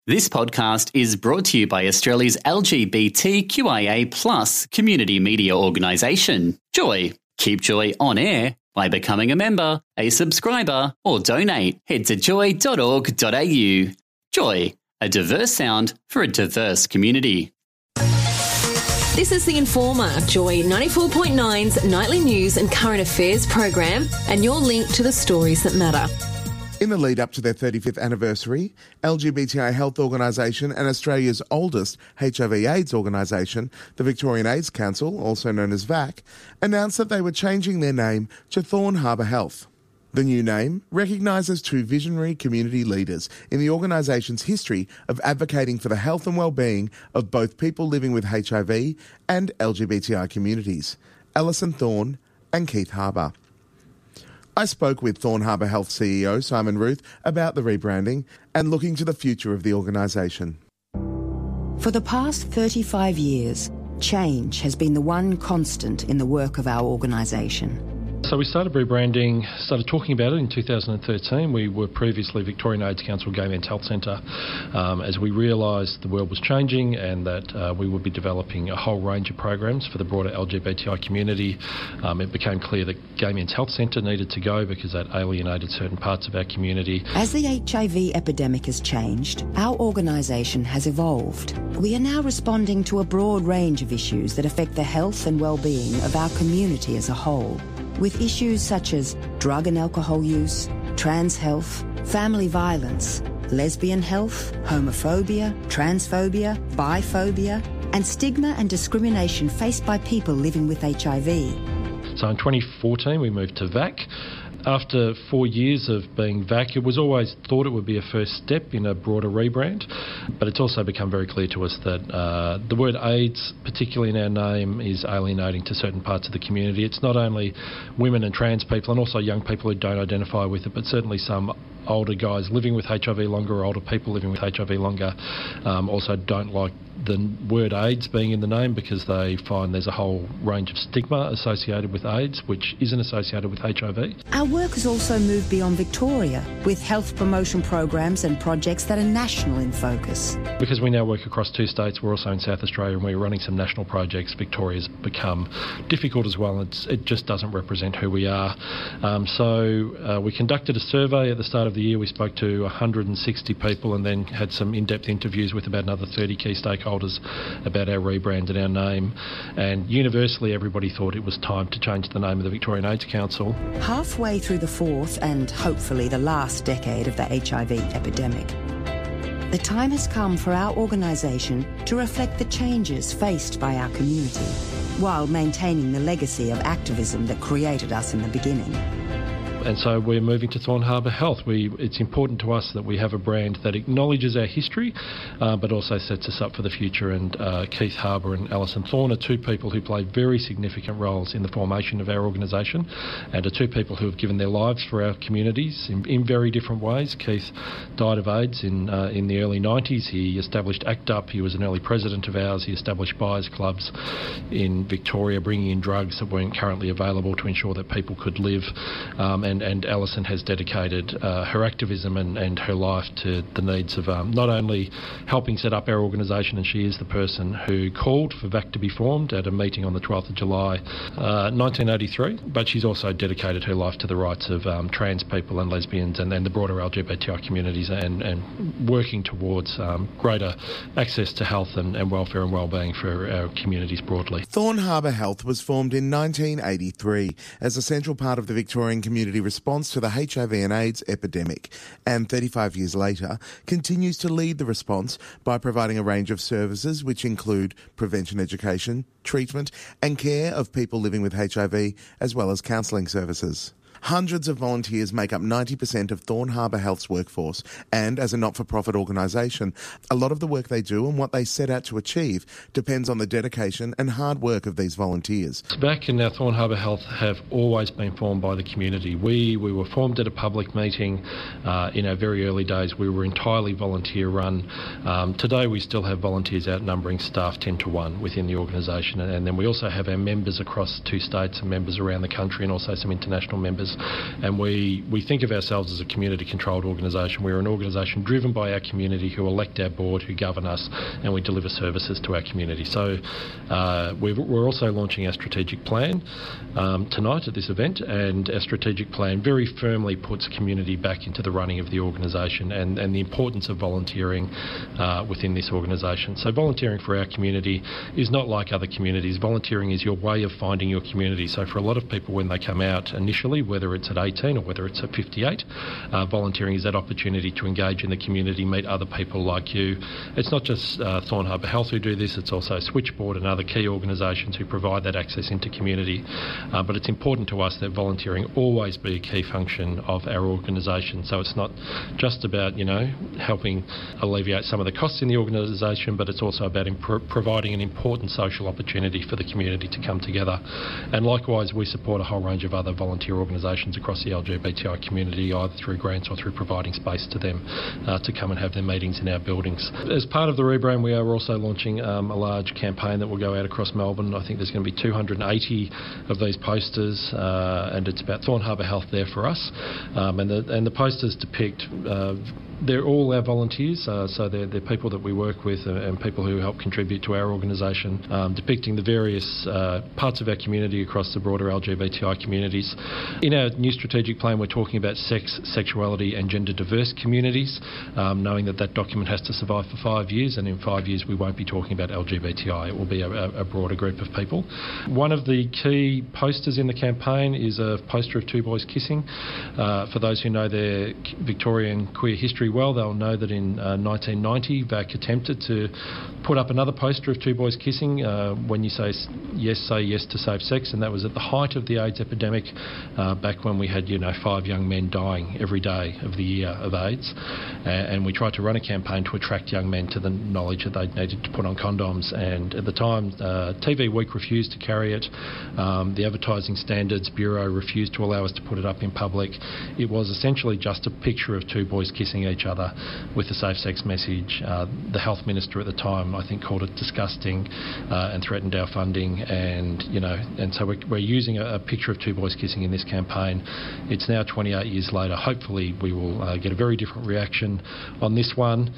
This podcast is brought to you by Australia's LGBTQIA+ community media organisation, Joy. Keep Joy on air by becoming a member, a subscriber, or donate. Head to joy.org.au. Joy, a diverse sound for a diverse community. This is The Informer, Joy 94.9's nightly news and current affairs program, and your link to the stories that matter. In the lead up to their 35th anniversary, LGBTI Health Organisation and Australia's oldest HIV/AIDS organisation, the Victorian AIDS Council, also known as VAC, announced that they were changing their name to Thorn Harbour Health. The new name recognises two visionary community leaders in the organisation's history of advocating for the health and well-being of both people living with HIV and LGBTI communities, Alison Thorne and Keith Harbour. I spoke with Thorn Harbour Health CEO Simon Ruth about the rebranding and looking to the future of the organisation. For the past 35 years, change has been the one constant in the work of our organisation. So we started rebranding, started talking about it in 2013. We were previously Victorian AIDS Council Gay Men's Health Centre. As we realised the world was changing and that we would be developing a whole range of programs for the broader LGBTI community, it became clear that Gay Men's Health Centre needed to go because that alienated certain parts of our community. As the HIV epidemic has changed, our organisation has evolved. We are now responding to a broad range of issues that affect the health and well-being of our community as a whole, with issues such as drug and alcohol use, trans health, family violence, lesbian health, homophobia, transphobia, biphobia, and stigma and discrimination faced by people living with HIV. So in 2014 we moved to VAC. After 4 years of being VAC, it was always thought it would be a first step in a broader rebrand, but it's also become very clear to us that the word AIDS, particularly in our name, is alienating to certain parts of the community. It's not only women and trans people and also young people who don't identify with it, but certainly some older guys living with HIV longer or older people living with HIV longer also don't like the word AIDS being in the name because they find there's a whole range of stigma associated with AIDS which isn't associated with HIV. Our work has also moved beyond Victoria with health promotion programs and projects that are national in focus. Because we now work across 2 states, we're also in South Australia and we're running some national projects. Victoria's become difficult as well. It just doesn't represent who we are. So we conducted a survey at the start of the year. We spoke to 160 people and then had some in-depth interviews with about another 30 key stakeholders about our rebrand and our name. And universally everybody thought it was time to change the name of the Victorian AIDS Council. Halfway through the fourth and hopefully the last decade of the HIV epidemic, the time has come for our organisation to reflect the changes faced by our community while maintaining the legacy of activism that created us in the beginning. And so we're moving to Thorn Harbour Health. It's important to us that we have a brand that acknowledges our history, but also sets us up for the future. And Keith Harbour and Alison Thorne are 2 people who played very significant roles in the formation of our organisation and are 2 people who have given their lives for our communities in very different ways. Keith died of AIDS in the early 90s. He established ACT UP. He was an early president of ours. He established buyers clubs in Victoria, bringing in drugs that weren't currently available to ensure that people could live. And Alison has dedicated her activism and her life to the needs of not only helping set up our organisation, and she is the person who called for VAC to be formed at a meeting on the 12th of July 1983, but she's also dedicated her life to the rights of trans people and lesbians and the broader LGBTI communities and working towards greater access to health and welfare and wellbeing for our communities broadly. Thorn Harbour Health was formed in 1983 as a central part of the Victorian community response to the HIV and AIDS epidemic, and 35 years later continues to lead the response by providing a range of services which include prevention education, treatment and care of people living with HIV, as well as counselling services. Hundreds of volunteers make up 90% of Thorn Harbour Health's workforce, and as a not-for-profit organisation, a lot of the work they do and what they set out to achieve depends on the dedication and hard work of these volunteers. VAC and our Thorn Harbour Health have always been formed by the community. We were formed at a public meeting in our very early days. We were entirely volunteer-run. Today we still have volunteers outnumbering staff 10 to 1 within the organisation, and then we also have our members across 2 states and members around the country and also some international members. services. And we think of ourselves as a community-controlled organisation. We're an organisation driven by our community who elect our board, who govern us, and we deliver services to our community. So we're also launching our strategic plan tonight at this event, and our strategic plan very firmly puts community back into the running of the organisation and the importance of volunteering within this organisation. So volunteering for our community is not like other communities. Volunteering is your way of finding your community. So for a lot of people, when they come out initially, whether it's at 18 or whether it's at 58, volunteering is that opportunity to engage in the community, meet other people like you. It's not just Thorn Harbour Health who do this, it's also Switchboard and other key organisations who provide that access into community. But it's important to us that volunteering always be a key function of our organisation. So it's not just about, helping alleviate some of the costs in the organisation, but it's also about providing an important social opportunity for the community to come together. And likewise, we support a whole range of other volunteer organisations across the LGBTI community, either through grants or through providing space to them to come and have their meetings in our buildings. As part of the rebrand, we are also launching a large campaign that will go out across Melbourne. I think there's going to be 280 of these posters, and it's about Thorn Harbour Health There For Us. And the posters depict they're all our volunteers, so they're people that we work with and people who help contribute to our organisation, depicting the various parts of our community across the broader LGBTI communities. In our new strategic plan, we're talking about sex, sexuality and gender diverse communities, knowing that document has to survive for 5 years, and in 5 years we won't be talking about LGBTI. It will be a broader group of people. One of the key posters in the campaign is a poster of two boys kissing. For those who know their Victorian queer history well, they'll know that in 1990 VAC attempted to put up another poster of two boys kissing, when you say yes to safe sex, and that was at the height of the AIDS epidemic, back when we had 5 young men dying every day of the year of AIDS, and we tried to run a campaign to attract young men to the knowledge that they needed to put on condoms. And at the time, TV Week refused to carry it. The Advertising Standards Bureau refused to allow us to put it up in public. It was essentially just a picture of two boys kissing each other with a safe sex message. The health minister at the time, I think, called it disgusting and threatened our funding. And so we're using a picture of two boys kissing in this campaign. It's now 28 years later. Hopefully we will get a very different reaction on this one.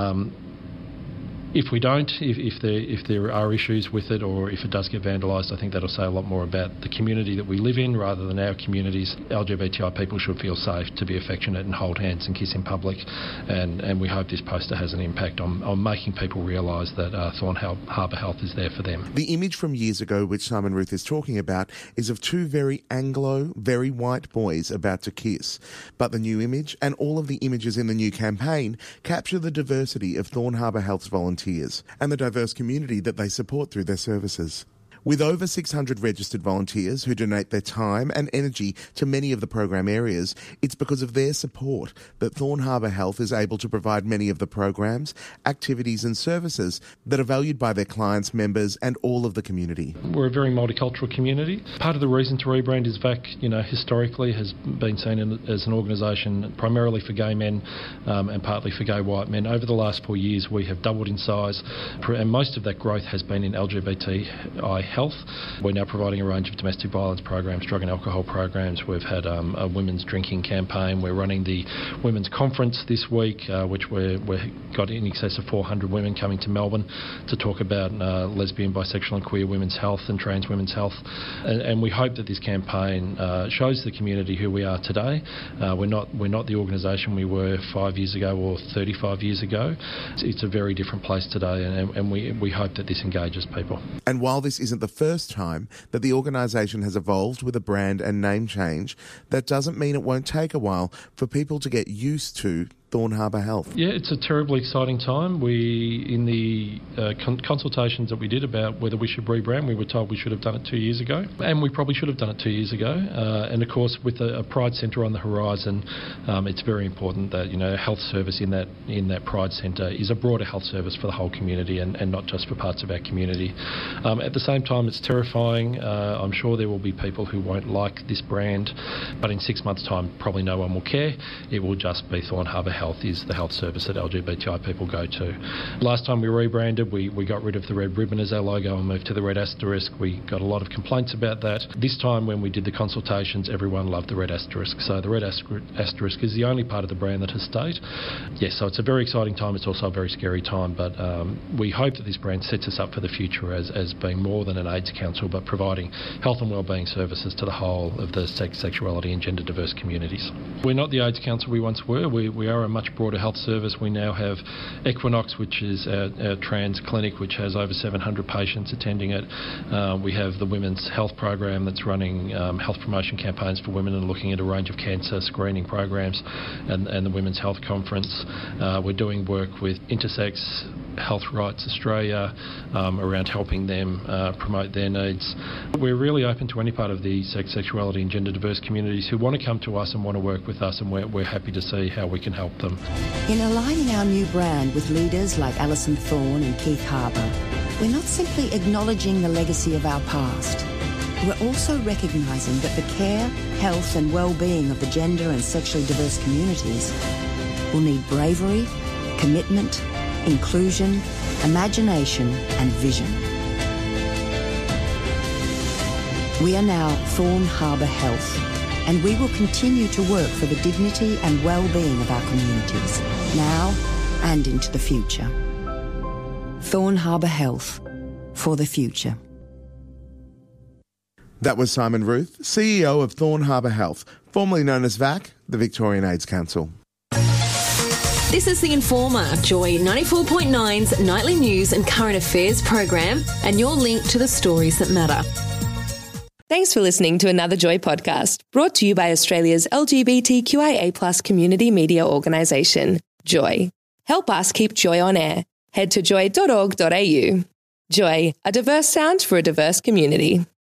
If we don't, if there are issues with it, or if it does get vandalised, I think that'll say a lot more about the community that we live in rather than our communities. LGBTI people should feel safe to be affectionate and hold hands and kiss in public, and we hope this poster has an impact on making people realise that Thorn Harbour Health is there for them. The image from years ago, which Simon Ruth is talking about, is of two very Anglo, very white boys about to kiss. But the new image and all of the images in the new campaign capture the diversity of Thorn Harbour Health's volunteers and the diverse community that they support through their services. With over 600 registered volunteers who donate their time and energy to many of the program areas, it's because of their support that Thorn Harbour Health is able to provide many of the programs, activities and services that are valued by their clients, members and all of the community. We're a very multicultural community. Part of the reason to rebrand is VAC, historically has been seen as an organisation primarily for gay men and partly for gay white men. Over the last 4 years, we have doubled in size, and most of that growth has been in LGBTI health. We're now providing a range of domestic violence programs, drug and alcohol programs. We've had a women's drinking campaign. We're running the women's conference this week, which we've got in excess of 400 women coming to Melbourne to talk about lesbian, bisexual and queer women's health and trans women's health. And we hope that this campaign shows the community who we are today. We're not the organisation we were 5 years ago or 35 years ago. It's a very different place today, and we hope that this engages people. And while this isn't the first time that the organisation has evolved with a brand and name change, that doesn't mean it won't take a while for people to get used to Thorn Harbour Health. Yeah, it's a terribly exciting time. In the consultations that we did about whether we should rebrand, we were told we should have done it 2 years ago, and we probably should have done it 2 years ago. And of course, with a Pride Centre on the horizon, it's very important that health service in that Pride Centre is a broader health service for the whole community and not just for parts of our community. At the same time, it's terrifying. I'm sure there will be people who won't like this brand, but in 6 months' time, probably no one will care. It will just be Thorn Harbour Health. Health is the health service that LGBTI people go to. Last time we rebranded, we got rid of the red ribbon as our logo and moved to the red asterisk. We got a lot of complaints about that. This time when we did the consultations, everyone loved the red asterisk. So the red asterisk is the only part of the brand that has stayed. Yes, so it's a very exciting time. It's also a very scary time, but we hope that this brand sets us up for the future as being more than an AIDS council, but providing health and wellbeing services to the whole of the sex, sexuality and gender diverse communities. We're not the AIDS council we once were. We are a much broader health service. We now have Equinox, which is our trans clinic, which has over 700 patients attending it. We have the Women's Health Program that's running health promotion campaigns for women and looking at a range of cancer screening programs, and the Women's Health Conference. We're doing work with Intersex Health Rights Australia around helping them promote their needs. We're really open to any part of the sex, sexuality and gender diverse communities who want to come to us and want to work with us, and we're happy to see how we can help them. In aligning our new brand with leaders like Alison Thorne and Keith Harbour, we're not simply acknowledging the legacy of our past. We're also recognising that the care, health and well-being of the gender and sexually diverse communities will need bravery, commitment, inclusion, imagination and vision. We are now Thorne Harbour Health, and we will continue to work for the dignity and well-being of our communities, now and into the future. Thorne Harbour Health, for the future. That was Simon Ruth, CEO of Thorne Harbour Health, formerly known as VAC, the Victorian AIDS Council. This is The Informer, Joy 94.9's nightly news and current affairs program, and your link to the stories that matter. Thanks for listening to another Joy podcast, brought to you by Australia's LGBTQIA+ community media organisation, Joy. Help us keep Joy on air. Head to joy.org.au. Joy, a diverse sound for a diverse community.